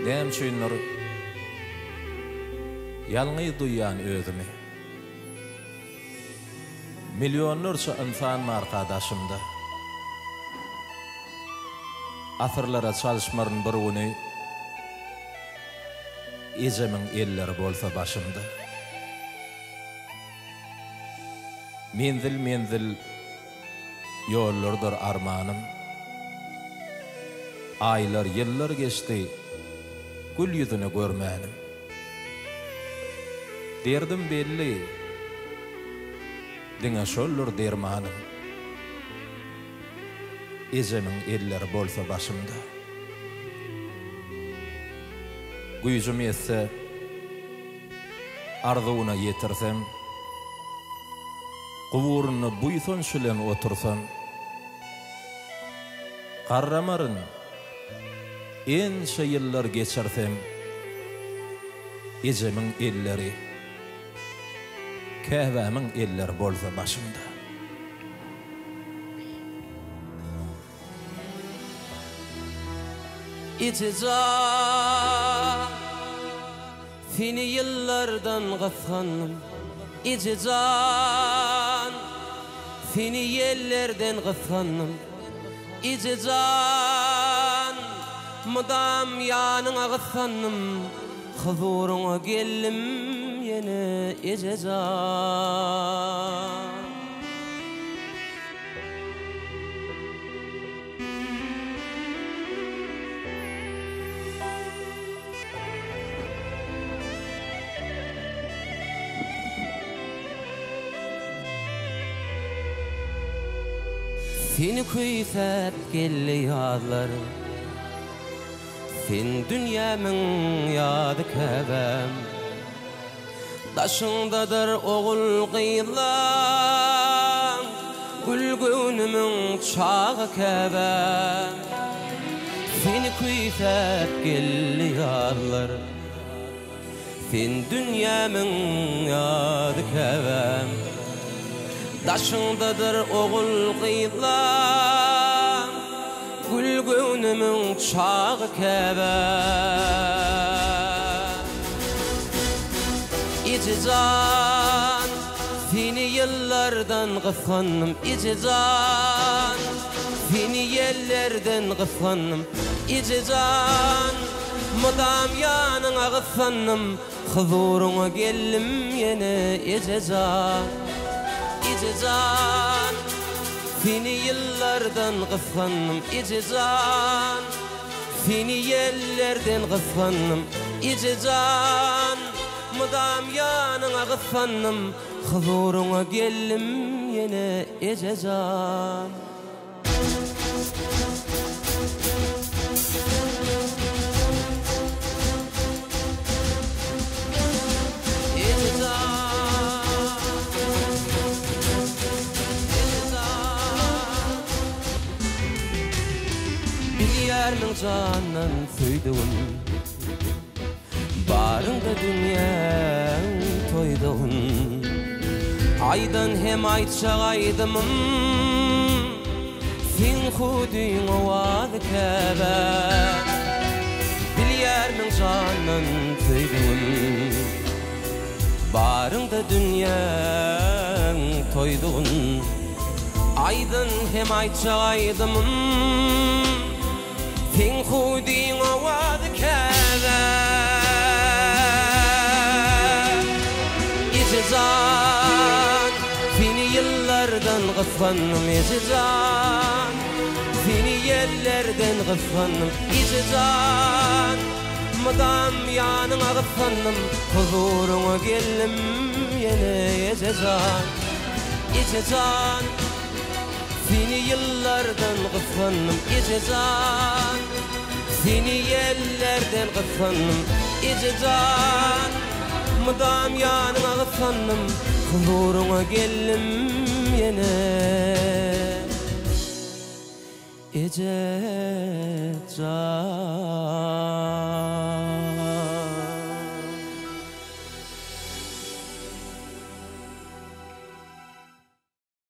Dem şeýler ýalňy duýan özümi. Milyonlarça insan markadaşymda. Asırlara çalışmarın bir güni ejemin elleri bolsa başımda. Menzil yollardır armanım. Aylar yıllar geçti, gül yüzünü görmänim. Derdim belli, diňe şollar dermanım. Ejemin elleri bolsa başımda. Güýjüm etse, arzuwuna ýetirsem, guburuny buýson şülen otursam, garramaryn enşe ýyllar geçirsem, ejemin elleri, kähvämiň elleri bolsa başymda. İcizan seni yıllardan gısanım, İcizan seni yerlerden gısanım, İcizan mudam yanına gısanım, huzuruna geldim yine İcizan. Seni kuyfat gelli yadlarım, sen dünyamın yadı käbem. Daşındadır oğul gıylan, gülgünümün çağı käbem. Seni kuyfat gelli yadlarım, sen dünyamın yadı käbem. Daşındadır oğul gıylan, gülgünümün çağı käbem. İcizan seni yıllardan gısanım, İcizan seni yerlerden gısanım, İcizan mudam yanına gısanım, huzuruna geldim yine İcizan. İcizan seni yıllardan gısanım, İcizan seni yerlerden gısanım, İcizan mudam yanına gısanım, huzuruna geldim yine İcizan. Bilýärmiň janan söýdüğün, barynda dünýäň toýdugyn. Aydan hem aýtşagaýdymyn, sen hudyň owady käbem. Bilýärmiň janan söýdüğün, barynda dünýäň toýdugyn. Aydan hem aýtşagaýdymyn, sen hudyň owady käbem. İcizan seni yıllardan gısanım, İcizan seni yerlerden gısanım, İcizan mudam yanına gısanım, huzuruna geldim yine İcizan. İcizan seni yıllardan gısanım, İcizan seni yerlerden gısanım, İcizan mudam yanına gısanım, huzuruna geldim yine İcizan.